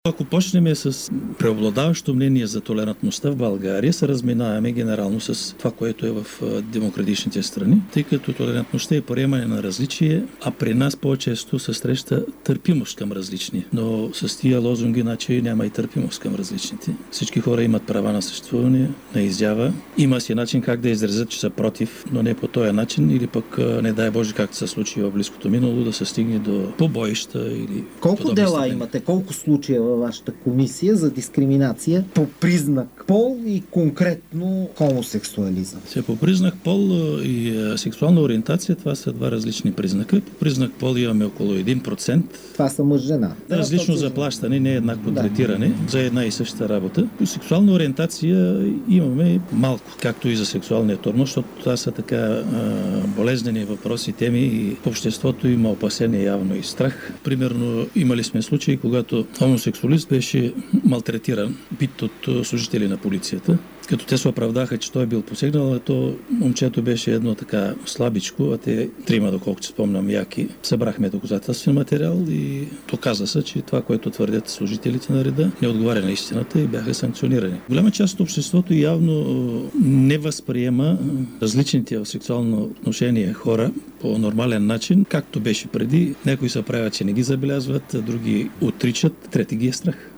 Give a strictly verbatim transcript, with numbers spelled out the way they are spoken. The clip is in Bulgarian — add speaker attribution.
Speaker 1: Ако почнем с преобладаващо мнение за толерантността в България, се разминаваме генерално с това, което е в демократичните страни, тъй като толерантността е приемане на различие, а при нас по-често се среща търпимост към различни. Но с тия лозунги, иначе няма и търпимост към различните. Всички хора имат права на съществуване, на изява. Има си начин как да изразят, че са против, но не по този начин, или пък, не дай Боже, както се случи в близкото минало, да се стигне до побоища или
Speaker 2: колко дела степени. Имате? Колко случая във вашата комисия за дискриминация по признак пол и конкретно хомосексуализъм?
Speaker 1: Се, по признак пол и сексуална ориентация, това са два различни признака. По признак пол имаме около един процент.
Speaker 2: Това са мъж-жена.
Speaker 1: Различно заплащане, не е еднакво да. третиране за една и съща работа. По сексуална ориентация имаме малко, както и за сексуалния тормоз, защото това са така а, болезнени въпроси, теми и в обществото има опасение явно и страх. Примерно имали сме случаи, когато хомосексуалист беше малтретиран, бит от служители на полицията. Като те се оправдаха, че той е бил посегнал, то момчето беше едно така слабичко, а те трима, доколкото спомням, яки. Събрахме доказателствен материал и доказа се, че това, което твърдят служителите на реда, не отговаря на истината и бяха санкционирани. Голяма част от обществото явно не възприема различните в сексуално отношение хора по нормален начин, както беше преди. Някои се правят, че не ги забелязват, други отричат, трети ги е страх.